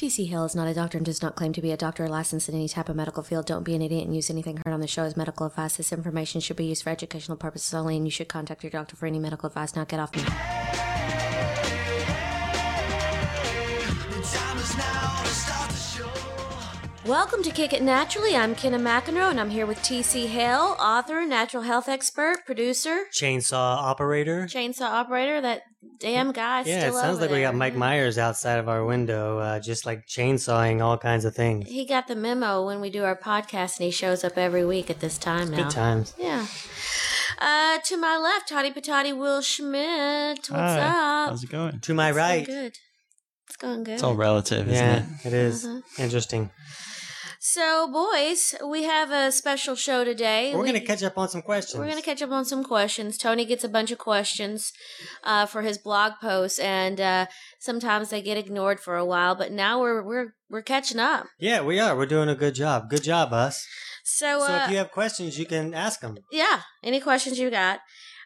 TC Hale is not a doctor and does not claim to be a doctor or licensed in any type of medical field. Don't be an idiot and use anything heard on the show as medical advice. This information should be used for educational purposes only, and you should contact your doctor for any medical advice. Now get off me. Welcome to Kick It Naturally. I'm Kenna McEnroe, and I'm here with TC Hale, author, natural health expert, producer, chainsaw operator, that damn guy still over there. Yeah, it sounds like we got Mike Myers outside of our window, just like chainsawing all kinds of things. He got the memo when we do our podcast, and he shows up every week at this time now. Good times. Yeah. To my left, Toddy Patati Will Schmidt. What's up? How's it going? To my right. Good. It's going good. It's all relative, isn't it? Yeah, it is. Interesting. So, boys, we have a special show today. We're going to catch up on some questions. Tony gets a bunch of questions for his blog posts, and sometimes they get ignored for a while, but now we're catching up. Yeah, we are. We're doing a good job. Good job, us. So if you have questions, you can ask them. Yeah, any questions you got.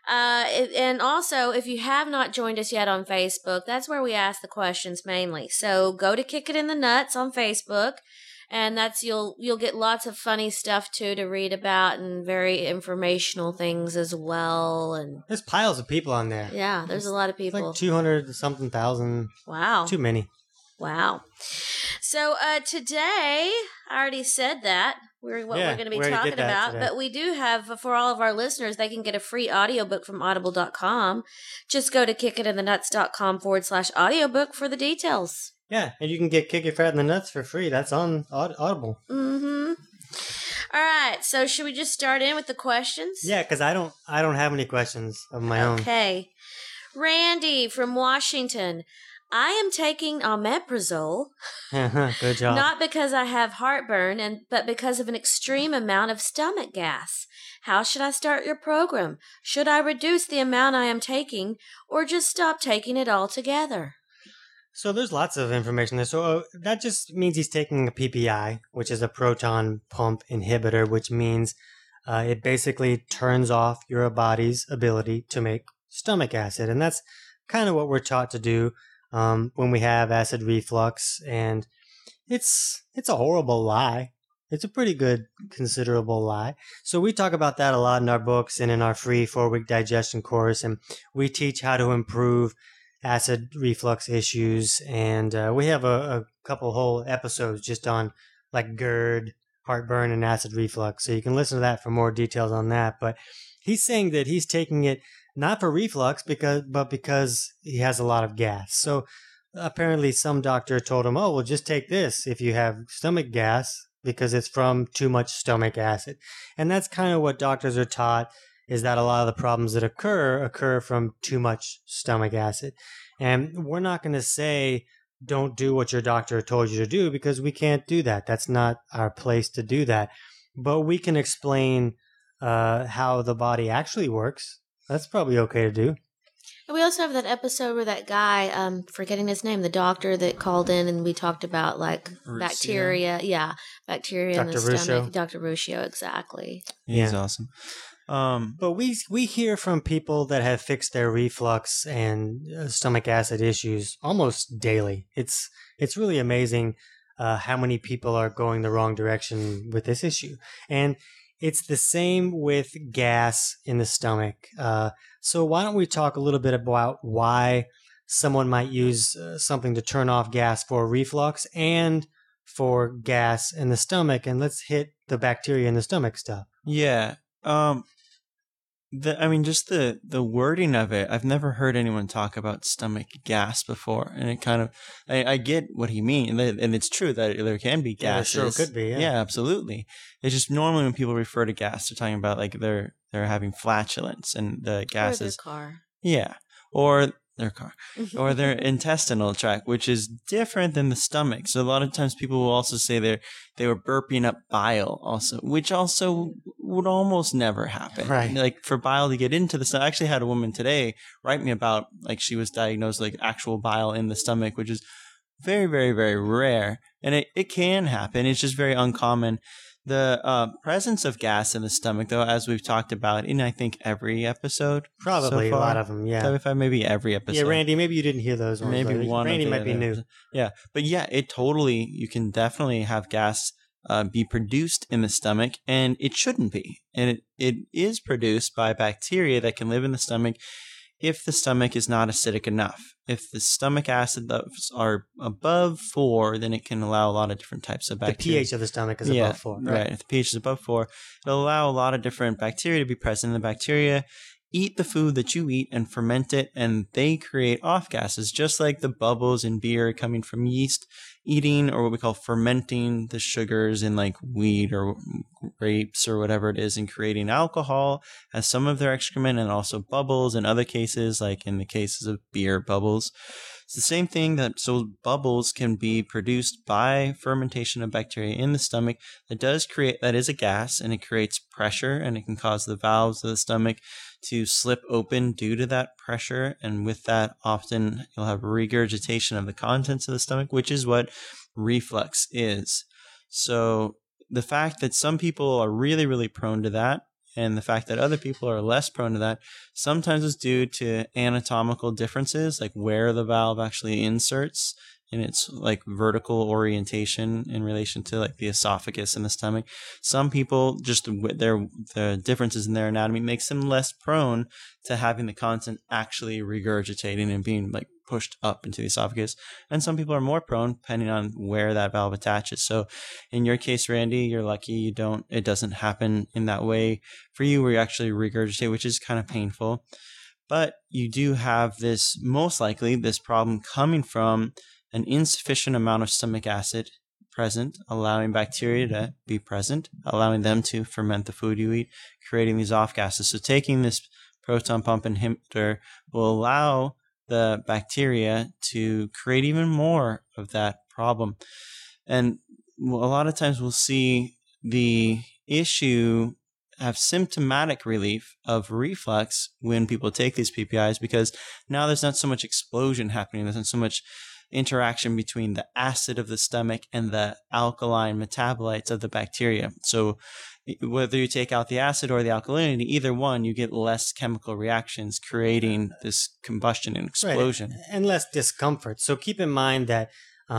And also, if you have not joined us yet on Facebook, that's where we ask the questions mainly. So go to Kick It in the Nuts on Facebook. And that's you'll get lots of funny stuff too to read about, and very informational things as well. And there's piles of people on there. Yeah, there's a lot of people. Like 200-something thousand. Wow. Too many. Wow. So today, I already said that we're going to be talking about, but we do have, for all of our listeners, they can get a free audiobook from audible.com. Just go to kickitinthenuts.com/audiobook for the details. Yeah, and you can get Kick It Fat in the Nuts for free. That's on Audible. Mm-hmm. All right, so should we just start in with the questions? Yeah, because I don't have any questions of my own. Okay. Randy from Washington. I am taking omeprazole. Good job. Not because I have heartburn, but because of an extreme amount of stomach gas. How should I start your program? Should I reduce the amount I am taking, or just stop taking it altogether? So there's lots of information there. So that just means he's taking a PPI, which is a proton pump inhibitor, which means it basically turns off your body's ability to make stomach acid. And that's kind of what we're taught to do when we have acid reflux. And it's a horrible lie. It's a pretty good, considerable lie. So we talk about that a lot in our books and in our free 4-week digestion course. And we teach how to improve acid reflux issues, and we have a couple whole episodes just on like GERD, heartburn, and acid reflux, so you can listen to that for more details on that. But he's saying that he's taking it not for reflux but because he has a lot of gas. So apparently some doctor told him, oh, well, just take this if you have stomach gas because it's from too much stomach acid. And that's kind of what doctors are taught, is that a lot of the problems that occur from too much stomach acid. And we're not going to say don't do what your doctor told you to do, because we can't do that. That's not our place to do that. But we can explain how the body actually works. That's probably okay to do. And we also have that episode where that guy, forgetting his name, the doctor that called in, and we talked about like bacteria. Yeah, bacteria in the stomach. Dr. Ruscio, exactly. He's awesome. But we hear from people that have fixed their reflux and stomach acid issues almost daily. It's really amazing how many people are going the wrong direction with this issue. And it's the same with gas in the stomach. So why don't we talk a little bit about why someone might use something to turn off gas for reflux and for gas in the stomach, and let's hit the bacteria in the stomach stuff. Yeah. Just the wording of it, I've never heard anyone talk about stomach gas before. And it kind of, I get what he means. And it's true that there can be gases. Yeah, sure could be, yeah. Yeah, absolutely. It's just normally when people refer to gas, they're talking about like they're having flatulence and the gases. Or their car. Yeah. Or their car. Or their intestinal tract, which is different than the stomach. So a lot of times people will also say they were burping up bile also, which also would almost never happen. Right. Like for bile to get into the stomach. I actually had a woman today write me about like she was diagnosed like actual bile in the stomach, which is very, very, very rare. And it can happen. It's just very uncommon. The presence of gas in the stomach, though, as we've talked about in, I think, every episode. Probably so far, a lot of them, yeah. 75, maybe every episode. Yeah, Randy, maybe you didn't hear those ones. Maybe one. Randy might be new. Yeah, but yeah, you can definitely have gas be produced in the stomach, and it shouldn't be. And it is produced by bacteria that can live in the stomach if the stomach is not acidic enough. If the stomach acid levels are above 4, then it can allow a lot of different types of bacteria. The pH of the stomach is above 4. Right. If the pH is above 4, it'll allow a lot of different bacteria to be present. The bacteria eat the food that you eat and ferment it, and they create off gases, just like the bubbles in beer coming from yeast eating, or what we call fermenting the sugars in like wheat or grapes or whatever it is, and creating alcohol as some of their excrement, and also bubbles in other cases, like in the cases of beer, bubbles. It's the same thing so bubbles can be produced by fermentation of bacteria in the stomach. That is a gas, and it creates pressure, and it can cause the valves of the stomach to slip open due to that pressure. And with that, often you'll have regurgitation of the contents of the stomach, which is what reflux is. So the fact that some people are really, really prone to that, and the fact that other people are less prone to that, sometimes is due to anatomical differences, like where the valve actually inserts in its like vertical orientation in relation to like the esophagus and the stomach. Some people, just the differences in their anatomy makes them less prone to having the content actually regurgitating and being like pushed up into the esophagus. And some people are more prone depending on where that valve attaches. So in your case, Randy, you're lucky it doesn't happen in that way for you, where you actually regurgitate, which is kind of painful. But you do have most likely this problem coming from an insufficient amount of stomach acid present, allowing bacteria to be present, allowing them to ferment the food you eat, creating these off gases. So taking this proton pump inhibitor will allow the bacteria to create even more of that problem. And a lot of times we'll see the issue have symptomatic relief of reflux when people take these PPIs, because now there's not so much explosion happening. There's not so much interaction between the acid of the stomach and the alkaline metabolites of the bacteria. So whether you take out the acid or the alkalinity, either one, you get less chemical reactions, creating this combustion and explosion. Right. And less discomfort. So keep in mind that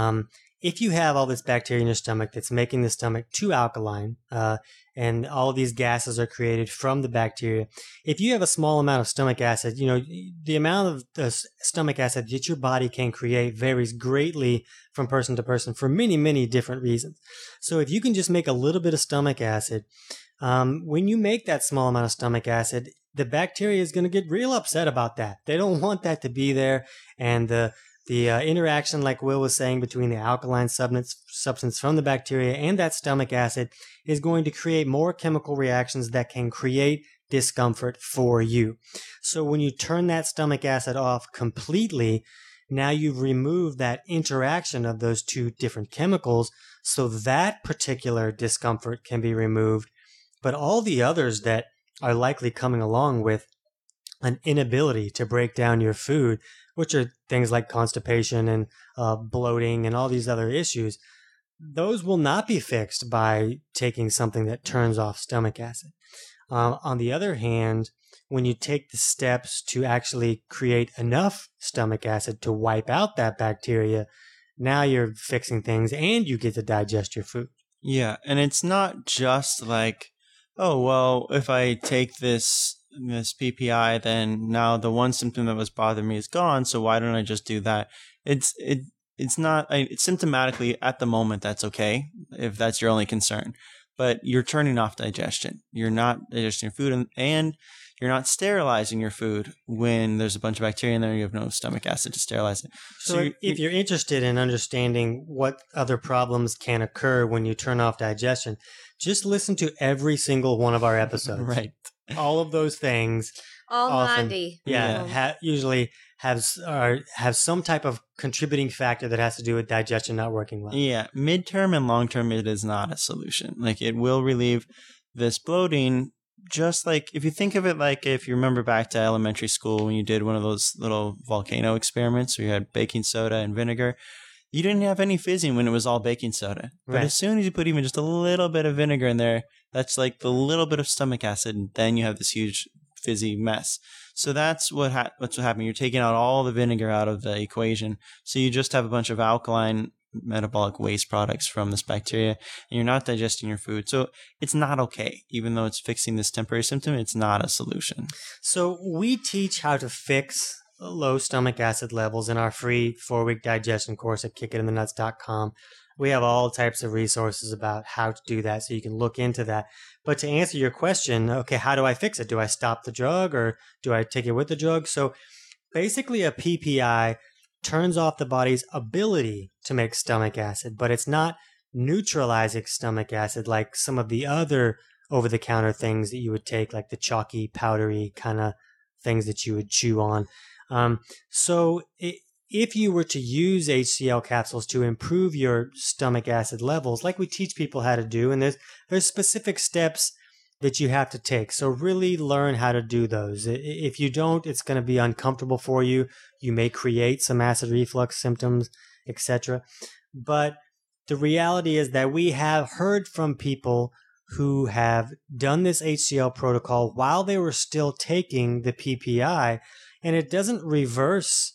if you have all this bacteria in your stomach that's making the stomach too alkaline, and all these gases are created from the bacteria, if you have a small amount of stomach acid, the amount of the stomach acid that your body can create varies greatly from person to person for many, many different reasons. So if you can just make a little bit of stomach acid, when you make that small amount of stomach acid, the bacteria is going to get real upset about that. They don't want that to be there. And the interaction, like Will was saying, between the alkaline substance from the bacteria and that stomach acid is going to create more chemical reactions that can create discomfort for you. So when you turn that stomach acid off completely, now you've removed that interaction of those two different chemicals, so that particular discomfort can be removed. But all the others that are likely coming along with an inability to break down your food, which are things like constipation and bloating and all these other issues, those will not be fixed by taking something that turns off stomach acid. On the other hand, when you take the steps to actually create enough stomach acid to wipe out that bacteria, now you're fixing things and you get to digest your food. Yeah, and it's not just like, oh, well, if I take this PPI, then now the one symptom that was bothering me is gone, so why don't I just do that? It's symptomatically at the moment, that's okay if that's your only concern, but you're turning off digestion. You're not digesting your food, and you're not sterilizing your food when there's a bunch of bacteria in there. You have no stomach acid to sterilize it. So if you're interested in understanding what other problems can occur when you turn off digestion, just listen to every single one of our episodes. Right. All of those things. All often, 90. Yeah, usually have some type of contributing factor that has to do with digestion not working well. Yeah, midterm and long term, it is not a solution. Like, it will relieve this bloating. Just like if you think of it, like if you remember back to elementary school when you did one of those little volcano experiments where you had baking soda and vinegar, you didn't have any fizzing when it was all baking soda. But Right. as soon as you put even just a little bit of vinegar in there, that's like the little bit of stomach acid, and then you have this huge fizzy mess. So that's what's what happening. You're taking out all the vinegar out of the equation. So you just have a bunch of alkaline metabolic waste products from this bacteria, and you're not digesting your food. So it's not okay. Even though it's fixing this temporary symptom, it's not a solution. So we teach how to fix low stomach acid levels in our free 4-week digestion course at kickitinthenuts.com. We have all types of resources about how to do that, so you can look into that. But to answer your question, okay, how do I fix it? Do I stop the drug or do I take it with the drug? So basically a PPI turns off the body's ability to make stomach acid, but it's not neutralizing stomach acid like some of the other over-the-counter things that you would take, like the chalky, powdery kind of things that you would chew on. If you were to use HCl capsules to improve your stomach acid levels, like we teach people how to do, and there's specific steps that you have to take. So really learn how to do those. If you don't, it's going to be uncomfortable for you. You may create some acid reflux symptoms, etc. But the reality is that we have heard from people who have done this HCl protocol while they were still taking the PPI, and it doesn't reverse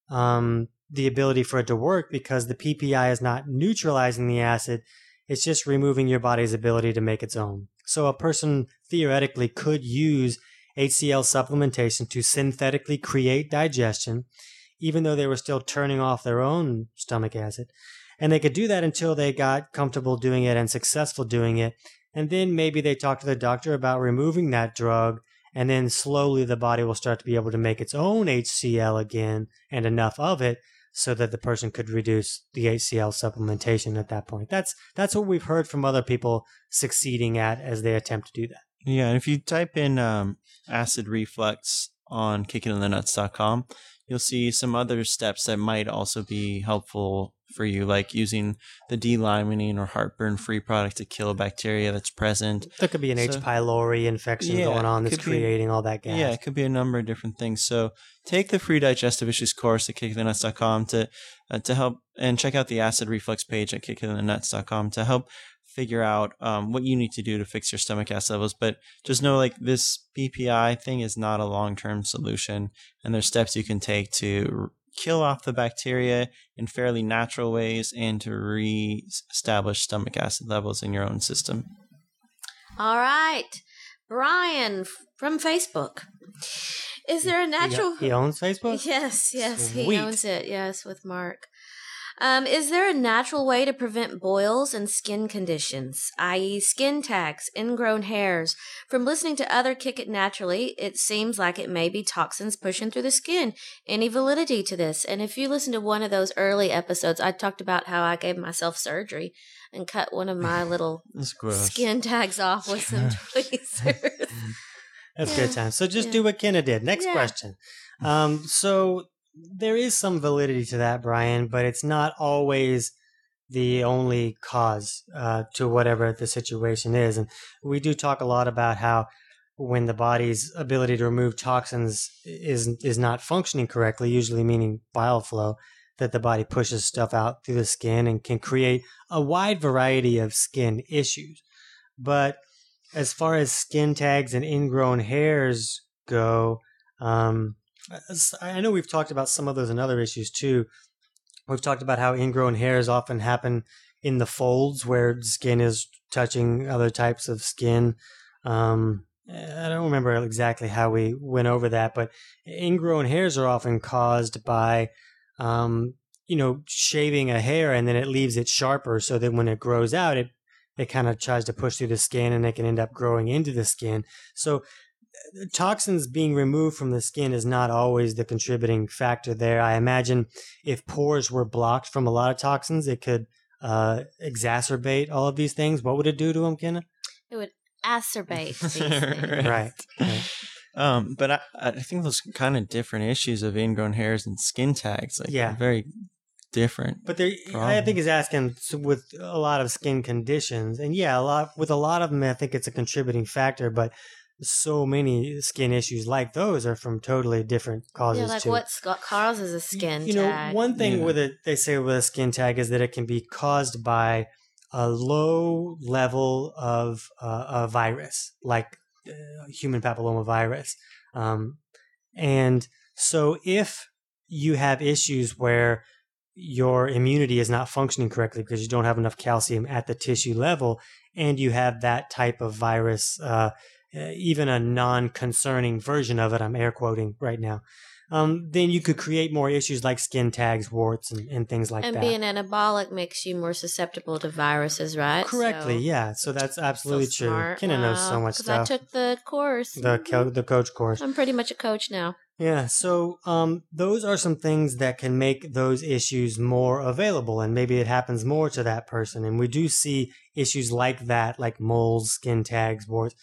the ability for it to work because the PPI is not neutralizing the acid. It's just removing your body's ability to make its own. So a person theoretically could use HCl supplementation to synthetically create digestion, even though they were still turning off their own stomach acid. And they could do that until they got comfortable doing it and successful doing it. And then maybe they talk to the doctor about removing that drug, and then slowly the body will start to be able to make its own HCl again and enough of it so that the person could reduce the HCl supplementation at that point. That's what we've heard from other people succeeding at as they attempt to do that. Yeah, and if you type in acid reflux on kickitinthenuts.com, you'll see some other steps that might also be helpful for you, like using the D-limonene or heartburn-free product to kill bacteria that's present. There could be an H. pylori infection going on that's creating all that gas. Yeah, it could be a number of different things. So take the free digestive issues course at kickitinthenuts.com to help, and check out the acid reflux page at kickitinthenuts.com to help figure out what you need to do to fix your stomach acid levels. But just know, like, this PPI thing is not a long-term solution, and there's steps you can take to kill off the bacteria in fairly natural ways and to re-establish stomach acid levels in your own system. All right. Brian from Facebook. Is there a natural... He owns Facebook? Yes, Sweet. he owns it. Yes, with Mark. Is there a natural way to prevent boils and skin conditions, i.e. skin tags, ingrown hairs? From listening to other Kick It Naturally, it seems like it may be toxins pushing through the skin. Any validity to this? And if you listen to one of those early episodes, I talked about how I gave myself surgery and cut one of my little skin tags off with some tweezers. That's good time. So just do what Kenna did. Next question. So there is some validity to that, Brian, but it's not always the only cause to whatever the situation is. And we do talk a lot about how when the body's ability to remove toxins is not functioning correctly, usually meaning bile flow, that the body pushes stuff out through the skin and can create a wide variety of skin issues. But as far as skin tags and ingrown hairs go, I know we've talked about some of those and other issues too. We've talked about how ingrown hairs often happen in the folds where skin is touching other types of skin. I don't remember exactly how we went over that, but ingrown hairs are often caused by, shaving a hair and then it leaves it sharper so that when it grows out, it kind of tries to push through the skin and it can end up growing into the skin. So toxins being removed from the skin is not always the contributing factor there. I imagine if pores were blocked from a lot of toxins, it could exacerbate all of these things. What would it do to them, Kenna? It would acerbate these things. Right. But I think those kind of different issues of ingrown hairs and skin tags, very different. But I think he's asking with a lot of skin conditions, and with a lot of them, I think it's a contributing factor. But so many skin issues like those are from totally different causes. Yeah, like too. what causes a skin You know, tag? one thing Yeah. with it, they say with a skin tag is that it can be caused by a low level of a virus, like human papillomavirus. And so if you have issues where your immunity is not functioning correctly because you don't have enough calcium at the tissue level, and you have that type of virus, even a non-concerning version of it, I'm air quoting right now, then you could create more issues like skin tags, warts, and things like and that. being anabolic makes you more susceptible to viruses, right? Correctly, So, yeah. So that's absolutely so true. smart. Kenna knows so much 'Cause stuff. I took the course. The coach course. I'm pretty much a coach now. Yeah, so those are some things that can make those issues more available, and maybe it happens more to that person. And we do see issues like that, like moles, skin tags, warts,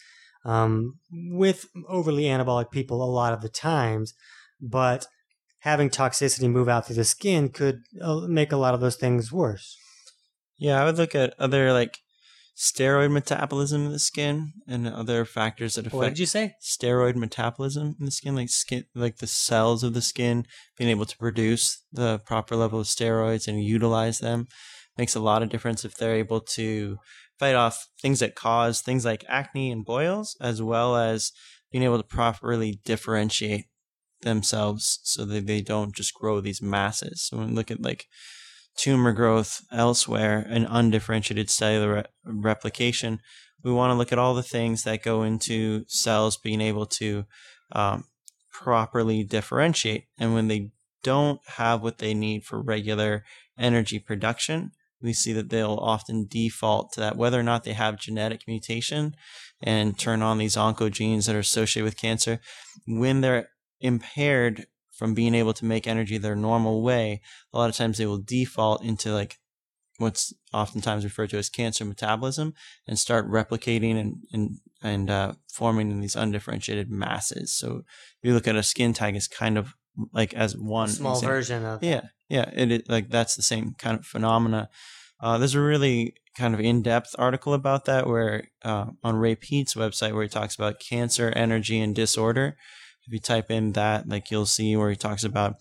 with overly anabolic people a lot of the times. But having toxicity move out through the skin could make a lot of those things worse. Yeah, I would look at other like steroid metabolism in the skin and other factors that affect What did you say? steroid metabolism in the skin, like the cells of the skin being able to produce the proper level of steroids and utilize them makes a lot of difference if they're able to fight off things that cause things like acne and boils, as well as being able to properly differentiate themselves so that they don't just grow these masses. So when we look at like tumor growth elsewhere and undifferentiated cellular replication, we want to look at all the things that go into cells being able to properly differentiate. And when they don't have what they need for regular energy production, we see that they'll often default to that, whether or not they have genetic mutation and turn on these oncogenes that are associated with cancer. When they're impaired from being able to make energy their normal way, a lot of times they will default into like what's oftentimes referred to as cancer metabolism and start replicating and forming in these undifferentiated masses. So if you look at a skin tag as kind of like as one Small example. version of Yeah, it like that's the same kind of phenomena. There's a really kind of in-depth article about that where on Ray Peat's website where he talks about cancer, energy, and disorder. If you type in that, like you'll see where he talks about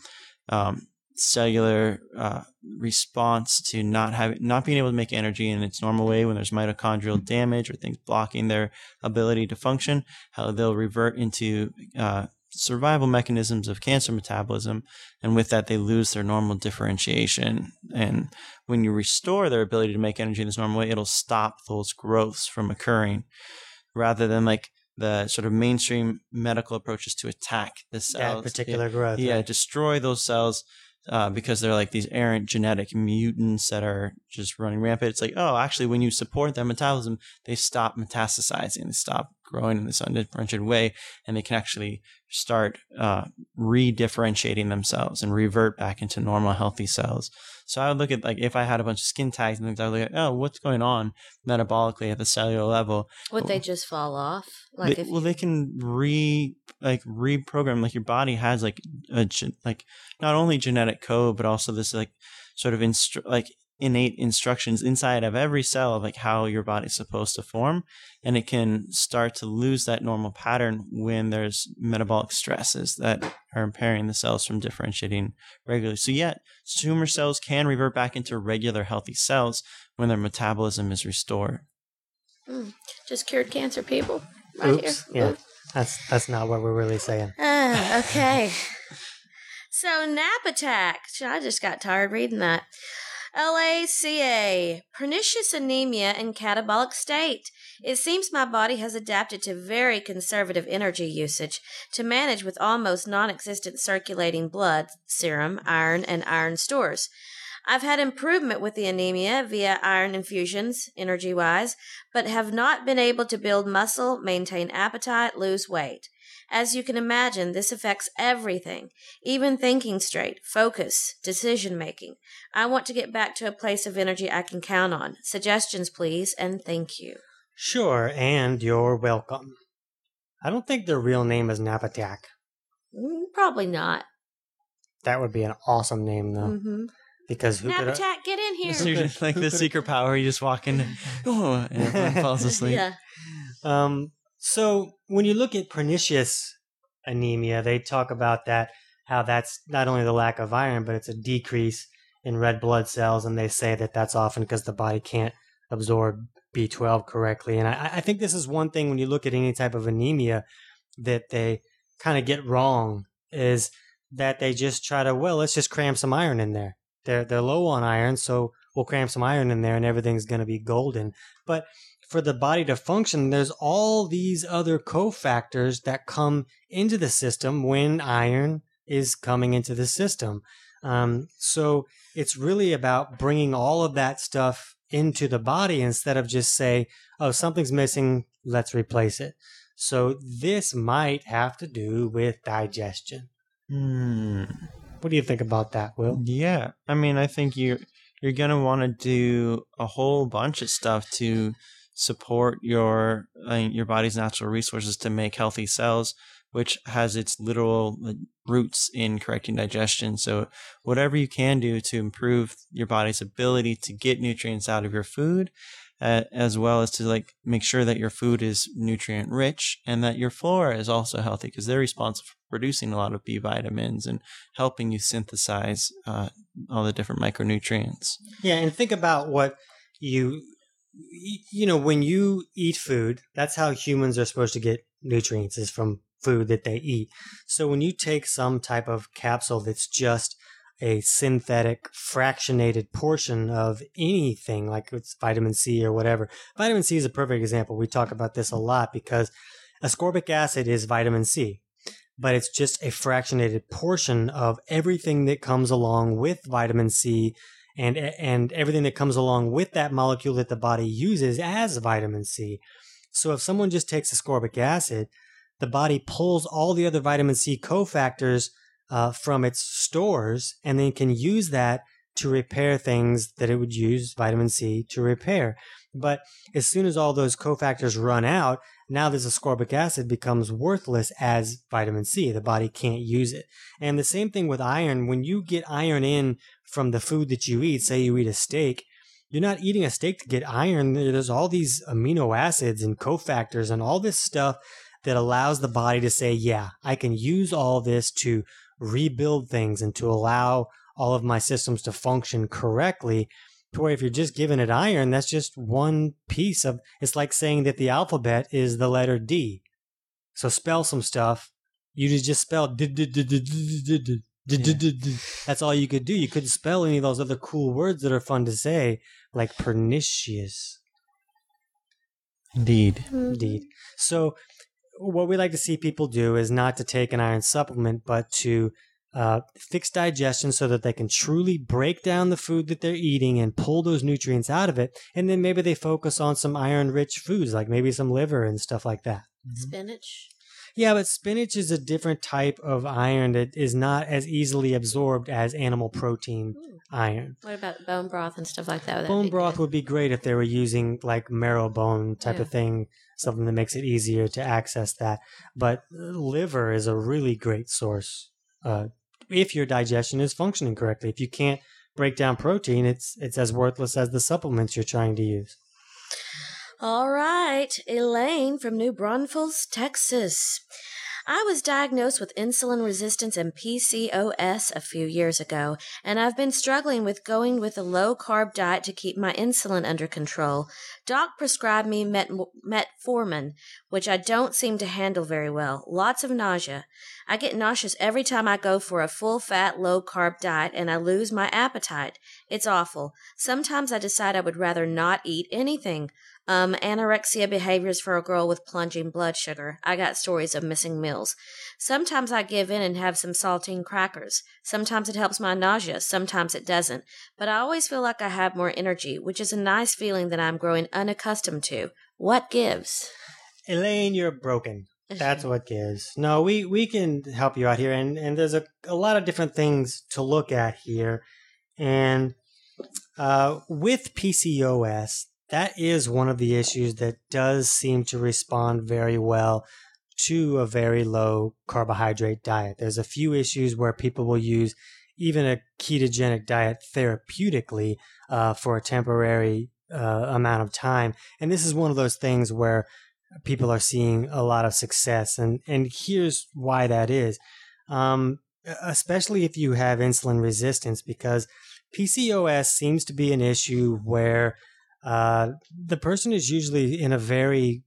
cellular response to not being able to make energy in its normal way when there's mitochondrial damage or things blocking their ability to function, how they'll revert into survival mechanisms of cancer metabolism, and with that they lose their normal differentiation. And when you restore their ability to make energy in this normal way, it'll stop those growths from occurring, rather than like the sort of mainstream medical approaches to attack the cells. that particular growth. Yeah, right? destroy those cells because they're like these errant genetic mutants that are just running rampant. It's like, oh, actually, when you support their metabolism, they stop metastasizing, they stop growing in this undifferentiated way, and they can actually start re-differentiating themselves and revert back into normal, healthy cells. So I would look at, like, if I had a bunch of skin tags and things, I would look at, oh, what's going on metabolically at the cellular level? Would they just fall off? They can reprogram. Like your body has like not only genetic code, but also this like sort of innate instructions inside of every cell of like how your body's supposed to form, and it can start to lose that normal pattern when there's metabolic stresses that are impairing the cells from differentiating regularly. So yet tumor cells can revert back into regular healthy cells when their metabolism is restored. Just cured cancer, people. Right Oops. here. Yeah. That's not what we're really saying. Okay. So nap attack. I just got tired reading that. LACA, pernicious anemia in catabolic state. It seems my body has adapted to very conservative energy usage to manage with almost non-existent circulating blood, serum, iron, and iron stores. I've had improvement with the anemia via iron infusions, energy-wise, but have not been able to build muscle, maintain appetite, lose weight. As you can imagine, this affects everything, even thinking straight, focus, decision-making. I want to get back to a place of energy I can count on. Suggestions, please, and thank you. Sure, and you're welcome. I don't think their real name is Nap Attack. Probably not. That would be an awesome name, though. Mm-hmm. Because who Nap could attack, get in here. So you're just like the secret power, you just walk in, and everyone falls asleep. Yeah. So when you look at pernicious anemia, they talk about that, how that's not only the lack of iron, but it's a decrease in red blood cells. And they say that that's often because the body can't absorb B12 correctly. And I think this is one thing when you look at any type of anemia that they kind of get wrong, is that they just try to, well, let's just cram some iron in there. They're low on iron, so we'll cram some iron in there and everything's going to be golden. But for the body to function, there's all these other cofactors that come into the system when iron is coming into the system. So it's really about bringing all of that stuff into the body instead of just say, oh, something's missing, let's replace it. So this might have to do with digestion. What do you think about that, Will? Yeah, I mean, I think you're gonna want to do a whole bunch of stuff to support your body's natural resources to make healthy cells, which has its literal roots in correcting digestion. So whatever you can do to improve your body's ability to get nutrients out of your food, as well as to make sure that your food is nutrient rich and that your flora is also healthy, because they're responsible for producing a lot of B vitamins and helping you synthesize all the different micronutrients. Yeah, and think about what when you eat food, that's how humans are supposed to get nutrients, is from food that they eat. So when you take some type of capsule that's just a synthetic fractionated portion of anything, like it's vitamin C or whatever. Vitamin C is a perfect example. We talk about this a lot because ascorbic acid is vitamin C, but it's just a fractionated portion of everything that comes along with vitamin C and everything that comes along with that molecule that the body uses as vitamin C. So if someone just takes ascorbic acid, the body pulls all the other vitamin C cofactors from its stores, and then can use that to repair things that it would use vitamin C to repair. But as soon as all those cofactors run out, now this ascorbic acid becomes worthless as vitamin C. The body can't use it. And the same thing with iron. When you get iron in from the food that you eat, say you eat a steak, you're not eating a steak to get iron. There's all these amino acids and cofactors and all this stuff that allows the body to say, yeah, I can use all this to rebuild things and to allow all of my systems to function correctly. To where if you're just giving it iron, that's just one piece of, it's like saying that the alphabet is the letter D. So spell some stuff. You just spell that's all you could do. You couldn't spell any of those other cool words that are fun to say, like pernicious. Indeed. So what we like to see people do is not to take an iron supplement, but to fix digestion so that they can truly break down the food that they're eating and pull those nutrients out of it. And then maybe they focus on some iron-rich foods, like maybe some liver and stuff like that. Spinach? Yeah, but spinach is a different type of iron that is not as easily absorbed as animal protein iron. What about bone broth and stuff like that? Bone broth would be great if they were using like marrow bone type of thing, something that makes it easier to access that. But liver is a really great source if your digestion is functioning correctly. If you can't break down protein, it's as worthless as the supplements you're trying to use. All right, Elaine from New Braunfels, Texas. I was diagnosed with insulin resistance and PCOS a few years ago, and I've been struggling with going with a low-carb diet to keep my insulin under control. Doc prescribed me metformin, which I don't seem to handle very well. Lots of nausea. I get nauseous every time I go for a full-fat, low-carb diet, and I lose my appetite. It's awful. Sometimes I decide I would rather not eat anything. Anorexia behaviors for a girl with plunging blood sugar. I got stories of missing meals. Sometimes I give in and have some saltine crackers. Sometimes it helps my nausea. Sometimes it doesn't. But I always feel like I have more energy, which is a nice feeling that I'm growing unaccustomed to. What gives? Elaine, you're broken. That's what gives. No, we can help you out here. And there's a lot of different things to look at here. And with PCOS, that is one of the issues that does seem to respond very well to a very low carbohydrate diet. There's a few issues where people will use even a ketogenic diet therapeutically for a temporary amount of time. And this is one of those things where people are seeing a lot of success. And here's why that is. Especially if you have insulin resistance, because PCOS seems to be an issue where the person is usually in a very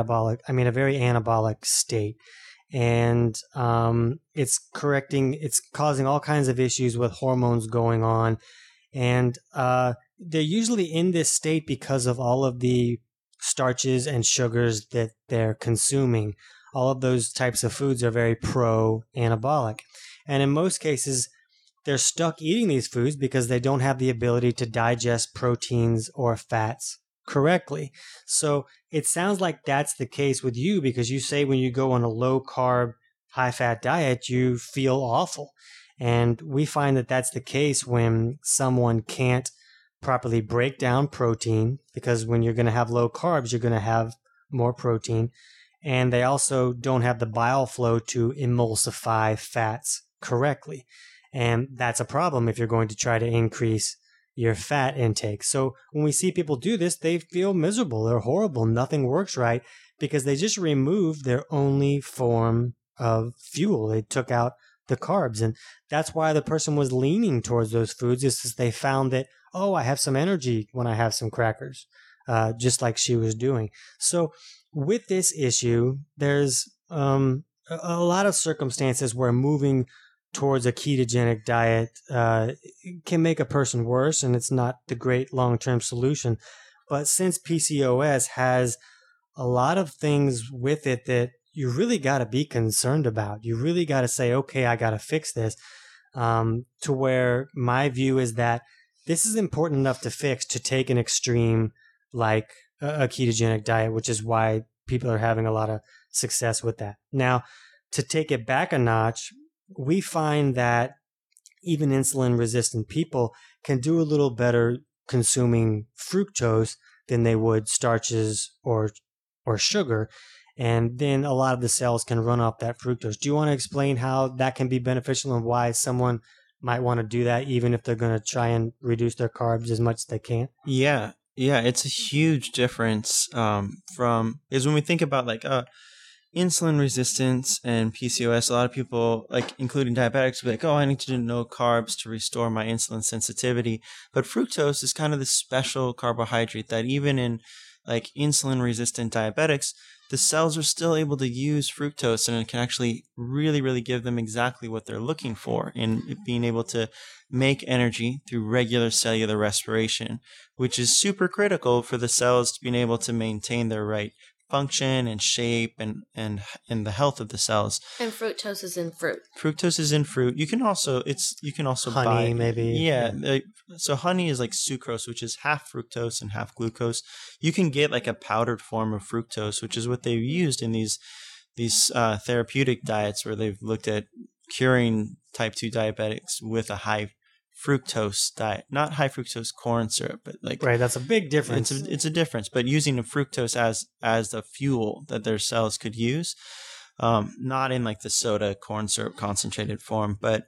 a very anabolic state. And it's causing all kinds of issues with hormones going on. And they're usually in this state because of all of the starches and sugars that they're consuming. All of those types of foods are very pro-anabolic. And in most cases, they're stuck eating these foods because they don't have the ability to digest proteins or fats correctly. So it sounds like that's the case with you, because you say when you go on a low carb, high fat diet, you feel awful. And we find that that's the case when someone can't properly break down protein, because when you're going to have low carbs, you're going to have more protein. And they also don't have the bile flow to emulsify fats correctly. And that's a problem if you're going to try to increase your fat intake. So when we see people do this, they feel miserable. They're horrible. Nothing works right because they just removed their only form of fuel. They took out the carbs. And that's why the person was leaning towards those foods, is because they found that, oh, I have some energy when I have some crackers, just like she was doing. So with this issue, there's a lot of circumstances where moving towards a ketogenic diet can make a person worse, and it's not the great long-term solution. But since PCOS has a lot of things with it that you really got to be concerned about, you really got to say, okay, I got to fix this, to where my view is that this is important enough to fix to take an extreme like a ketogenic diet, which is why people are having a lot of success with that. Now, to take it back a notch, we find that even insulin resistant people can do a little better consuming fructose than they would starches or sugar. And then a lot of the cells can run off that fructose. Do you want to explain how that can be beneficial and why someone might want to do that, even if they're going to try and reduce their carbs as much as they can? Yeah, it's a huge difference is when we think about like insulin resistance and PCOS. A lot of people, like including diabetics, will be like, oh, I need to do no carbs to restore my insulin sensitivity. But fructose is kind of the special carbohydrate that even in like insulin resistant diabetics, the cells are still able to use fructose, and it can actually really, really give them exactly what they're looking for in being able to make energy through regular cellular respiration, which is super critical for the cells to being able to maintain their right function and shape and the health of the cells. And fructose is in fruit. Fructose is in fruit. You can also honey, buy maybe. Yeah. So honey is like sucrose, which is half fructose and half glucose. You can get like a powdered form of fructose, which is what they've used in these therapeutic diets where they've looked at curing type 2 diabetics with a high fructose diet, not high fructose corn syrup, but like right. That's a big difference. It's a difference, but using the fructose as the fuel that their cells could use, not in like the soda corn syrup concentrated form, but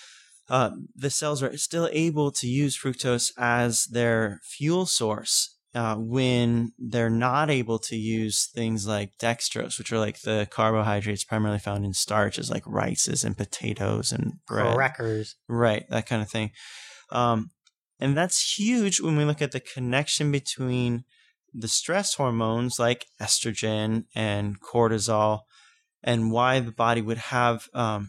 the cells are still able to use fructose as their fuel source when they're not able to use things like dextrose, which are like the carbohydrates primarily found in starches like rices and potatoes and bread. Crackers. Right, that kind of thing. And that's huge when we look at the connection between the stress hormones like estrogen and cortisol and why the body would have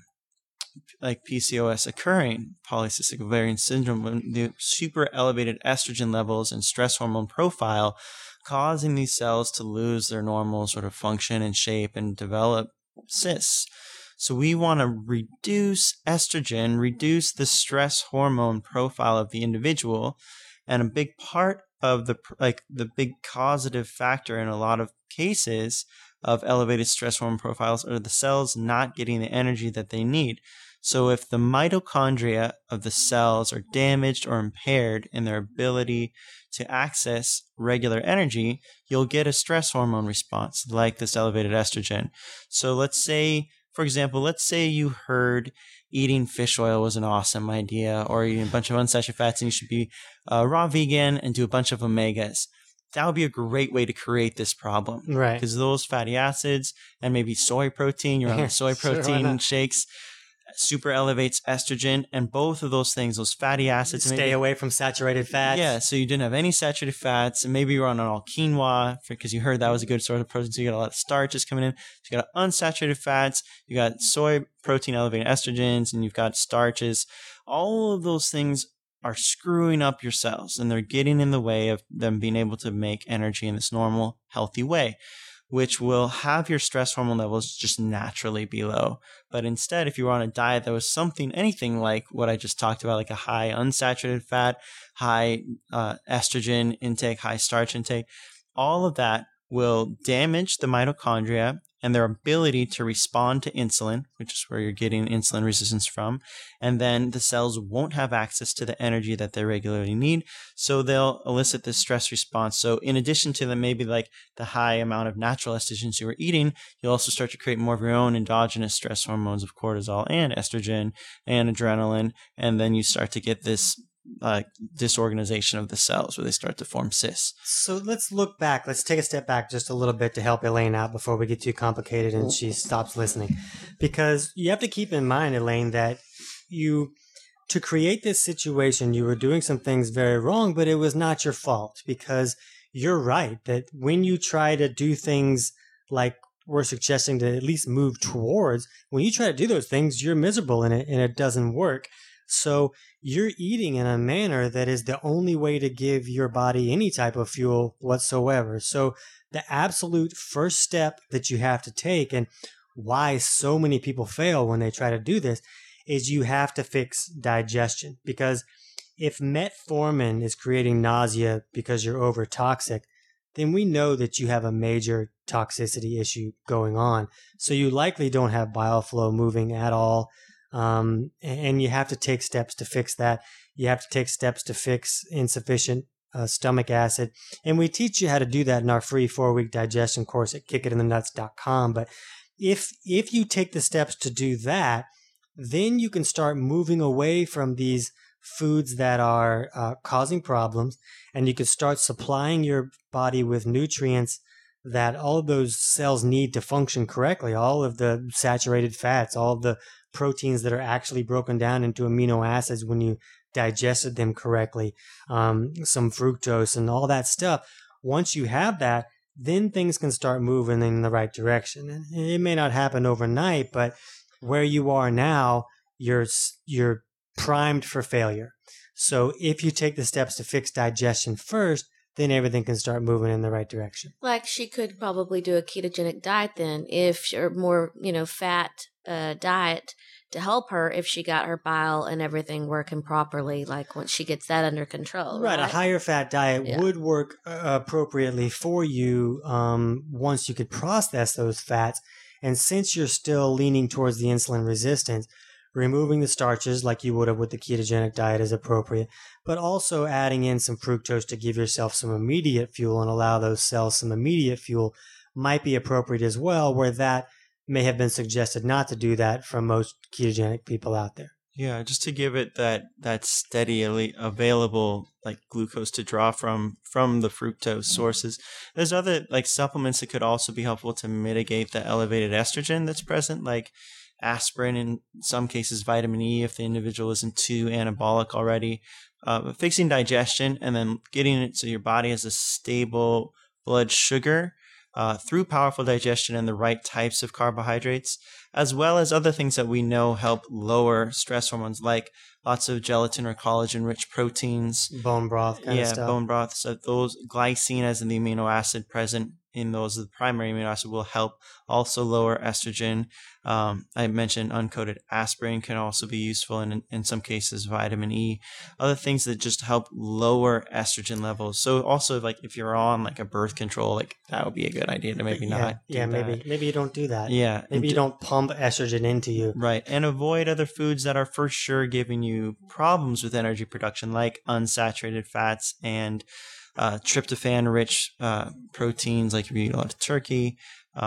like PCOS occurring, polycystic ovarian syndrome, when the super elevated estrogen levels and stress hormone profile causing these cells to lose their normal sort of function and shape and develop cysts. So we want to reduce estrogen, reduce the stress hormone profile of the individual, and a big part of the big causative factor in a lot of cases of elevated stress hormone profiles are the cells not getting the energy that they need. So if the mitochondria of the cells are damaged or impaired in their ability to access regular energy, you'll get a stress hormone response like this elevated estrogen. So let's say, for example, you heard eating fish oil was an awesome idea, or eating a bunch of unsaturated fats and you should be raw vegan and do a bunch of omegas. that would be a great way to create this problem. Right. Because those fatty acids and maybe soy protein, you're on the soy Sure, why protein not? shakes, super elevates estrogen, and both of those things, those fatty acids, Stay away from saturated fats. yeah, so you didn't have any saturated fats, and maybe you're on an all quinoa because you heard that was a good source of protein. So you got a lot of starches coming in. So you got unsaturated fats, you got soy protein elevating estrogens, and you've got starches. All of those things are screwing up your cells, and they're getting in the way of them being able to make energy in this normal, healthy way, which will have your stress hormone levels just naturally be low. But instead, if you were on a diet that was anything like what I just talked about, like a high unsaturated fat, high estrogen intake, high starch intake, all of that will damage the mitochondria and their ability to respond to insulin, which is where you're getting insulin resistance from. And then the cells won't have access to the energy that they regularly need. So they'll elicit this stress response. So in addition to maybe like the high amount of natural estrogens you were eating, you'll also start to create more of your own endogenous stress hormones of cortisol and estrogen and adrenaline. And then you start to get this disorganization of the cells where they start to form cysts. So let's look back. Let's take a step back just a little bit to help Elaine out before we get too complicated and she stops listening. Because you have to keep in mind, Elaine, that to create this situation, you were doing some things very wrong, but it was not your fault. Because you're right that when you try to do things like we're suggesting to at least move towards, when you try to do those things, you're miserable in it and it doesn't work. So you're eating in a manner that is the only way to give your body any type of fuel whatsoever. So the absolute first step that you have to take, and why so many people fail when they try to do this, is you have to fix digestion. Because if metformin is creating nausea because you're over toxic, then we know that you have a major toxicity issue going on. So you likely don't have bile flow moving at all. And you have to take steps to fix that. You have to take steps to fix insufficient stomach acid. And we teach you how to do that in our free 4-week digestion course at kickitinthenuts.com. But if you take the steps to do that, then you can start moving away from these foods that are causing problems, and you can start supplying your body with nutrients that all of those cells need to function correctly. All of the saturated fats, all of the proteins that are actually broken down into amino acids when you digested them correctly, some fructose and all that stuff. Once you have that, then things can start moving in the right direction. And it may not happen overnight, but where you are now, you're primed for failure. So if you take the steps to fix digestion first, then everything can start moving in the right direction. Like she could probably do a ketogenic diet then, or more, fat diet to help her if she got her bile and everything working properly, like once she gets that under control. Right. A higher fat diet would work appropriately for you once you could process those fats. And since you're still leaning towards the insulin resistance, removing the starches like you would have with the ketogenic diet is appropriate, but also adding in some fructose to give yourself some immediate fuel and allow those cells some immediate fuel might be appropriate as well, where that may have been suggested not to do that from most ketogenic people out there. Yeah, just to give it that steadily available like glucose to draw from the fructose sources. There's other like supplements that could also be helpful to mitigate the elevated estrogen that's present, like aspirin, in some cases vitamin E if the individual isn't too anabolic already. Fixing digestion and then getting it so your body has a stable blood sugar through powerful digestion and the right types of carbohydrates, as well as other things that we know help lower stress hormones, like lots of gelatin or collagen-rich proteins. Bone broth kind of stuff. Yeah, bone broth. So those glycine as in the amino acid present in those, the primary amino acid, will help also lower estrogen. I mentioned uncoated aspirin can also be useful, and in some cases vitamin E. Other things that just help lower estrogen levels. So also, like if you're on like a birth control, like that would be a good idea to maybe not. Yeah, maybe you don't do that. Yeah, maybe you don't pump estrogen into you. Right, and avoid other foods that are for sure giving you problems with energy production, like unsaturated fats and tryptophan-rich proteins, like if you eat a lot of turkey,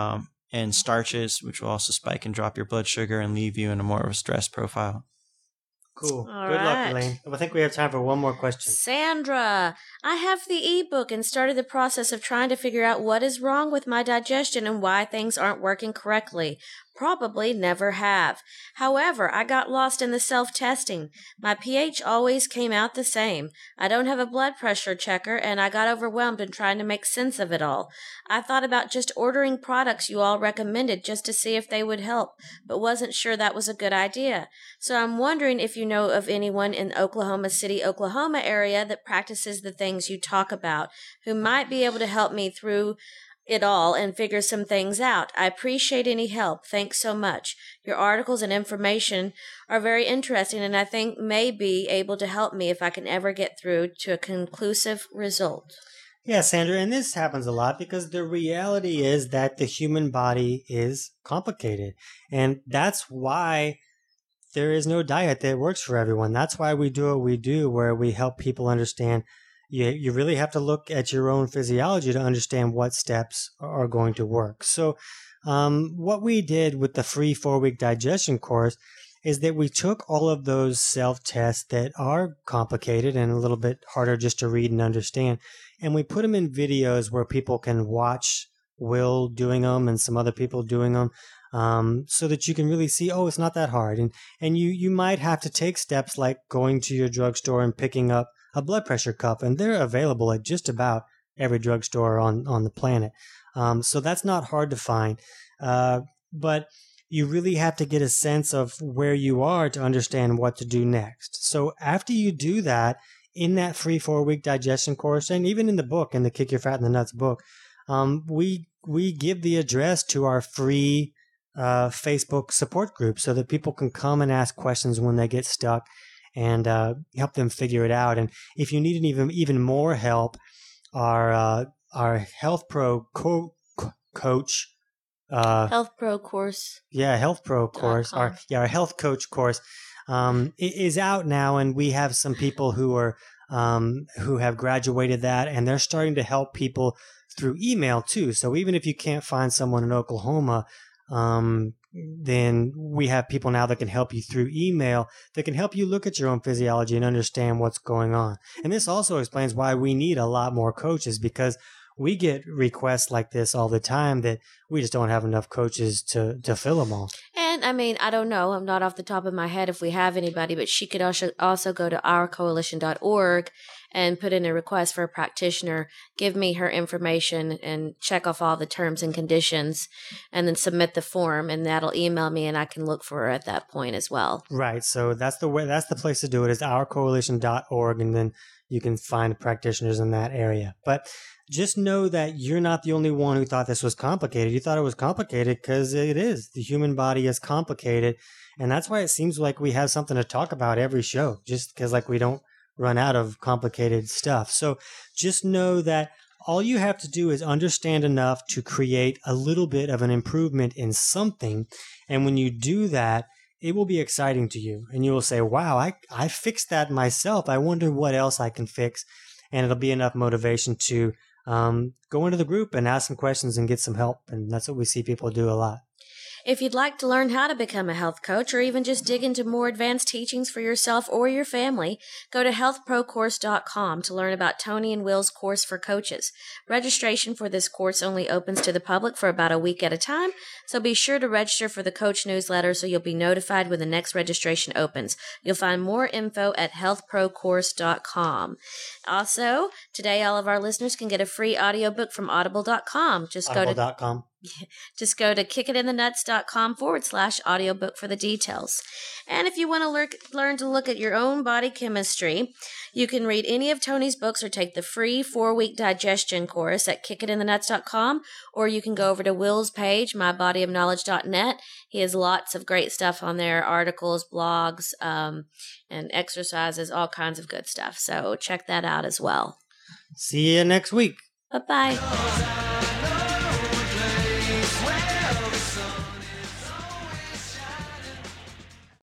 and starches, which will also spike and drop your blood sugar and leave you in a more of a stress profile. Cool. All Good luck, right. Elaine. I think we have time for one more question. Sandra, I have the ebook and started the process of trying to figure out what is wrong with my digestion and why things aren't working correctly. Probably never have. However, I got lost in the self-testing. My pH always came out the same. I don't have a blood pressure checker, and I got overwhelmed in trying to make sense of it all. I thought about just ordering products you all recommended just to see if they would help, but wasn't sure that was a good idea. So I'm wondering if you know of anyone in Oklahoma City, Oklahoma area that practices the things you talk about, who might be able to help me through it all and figure some things out. I appreciate any help. Thanks so much. Your articles and information are very interesting and I think may be able to help me if I can ever get through to a conclusive result. Yeah, Sandra, and this happens a lot because the reality is that the human body is complicated. And that's why there is no diet that works for everyone. That's why we do what we do, where we help people understand you really have to look at your own physiology to understand what steps are going to work. So what we did with the free 4-week digestion course is that we took all of those self-tests that are complicated and a little bit harder just to read and understand, and we put them in videos where people can watch Will doing them and some other people doing them, so that you can really see, oh, it's not that hard. And you might have to take steps like going to your drugstore and picking up a blood pressure cup, and they're available at just about every drugstore on the planet. So that's not hard to find. But you really have to get a sense of where you are to understand what to do next. So after you do that, in that free 4-week digestion course, and even in the book, in the Kick Your Fat in the Nuts book, we give the address to our free Facebook support group so that people can come and ask questions when they get stuck and help them figure it out. And if you need even more help, our Health Pro coach, Health Pro course. Yeah, Health Pro course. Our Health Coach course is out now, and we have some people who have graduated that, and they're starting to help people through email too. So even if you can't find someone in Oklahoma, then we have people now that can help you through email, that can help you look at your own physiology and understand what's going on. And this also explains why we need a lot more coaches, because we get requests like this all the time that we just don't have enough coaches to fill them all. And I mean, I don't know, I'm not off the top of my head if we have anybody, but she could also go to ourcoalition.org and put in a request for a practitioner, give me her information and check off all the terms and conditions, and then submit the form, and that'll email me and I can look for her at that point as well. Right. So that's the place to do it, is ourcoalition.org, and then you can find practitioners in that area. But just know that you're not the only one who thought this was complicated. You thought it was complicated because it is. The human body is complicated. And that's why it seems like we have something to talk about every show, just because we don't run out of complicated stuff. So just know that all you have to do is understand enough to create a little bit of an improvement in something. And when you do that, it will be exciting to you. And you will say, wow, I fixed that myself. I wonder what else I can fix. And it'll be enough motivation to go into the group and ask some questions and get some help. And that's what we see people do a lot. If you'd like to learn how to become a health coach or even just dig into more advanced teachings for yourself or your family, go to healthprocourse.com to learn about Tony and Will's course for coaches. Registration for this course only opens to the public for about a week at a time, so be sure to register for the coach newsletter so you'll be notified when the next registration opens. You'll find more info at healthprocourse.com. Also, today all of our listeners can get a free audiobook from audible.com. Just go to kickitinthenuts.com/audiobook for the details. And if you want to learn to look at your own body chemistry, you can read any of Tony's books or take the free 4-week digestion course at kickitinthenuts.com, or you can go over to Will's page, mybodyofknowledge.net. He has lots of great stuff on there, articles, blogs, and exercises, all kinds of good stuff. So check that out as well. See you next week. Bye-bye.